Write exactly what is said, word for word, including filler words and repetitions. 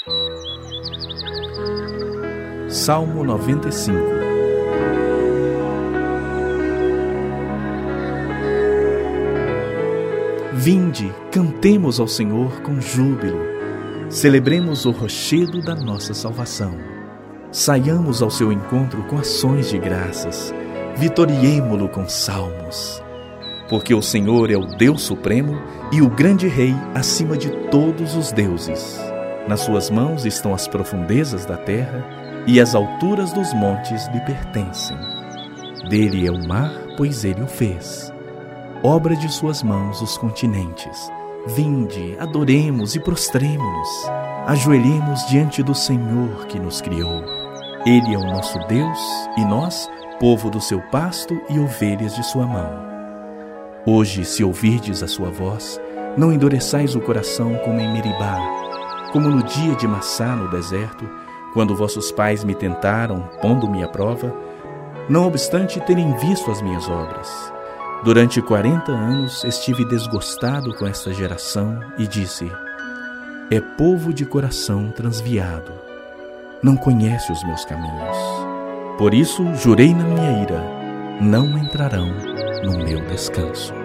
Salmo noventa e cinco. Vinde, cantemos ao Senhor com júbilo, celebremos o rochedo da nossa salvação. Saiamos ao seu encontro com ações de graças, vitoriemo-lo com salmos. Porque o Senhor é o Deus supremo e o grande Rei acima de todos os deuses. Nas suas mãos estão as profundezas da terra e as alturas dos montes lhe pertencem. Dele é o mar, pois ele o fez. Obra de suas mãos os continentes. Vinde, adoremos e prostremo-nos. Ajoelhemos diante do Senhor que nos criou. Ele é o nosso Deus e nós, povo do seu pasto e ovelhas de sua mão. Hoje, se ouvirdes a sua voz, não endureçais o coração como em Meribá, como no dia de Massá no deserto, quando vossos pais me tentaram, pondo-me à prova, não obstante terem visto as minhas obras. Durante quarenta anos estive desgostado com esta geração e disse: é povo de coração transviado, não conhece os meus caminhos. Por isso jurei na minha ira, não entrarão no meu descanso.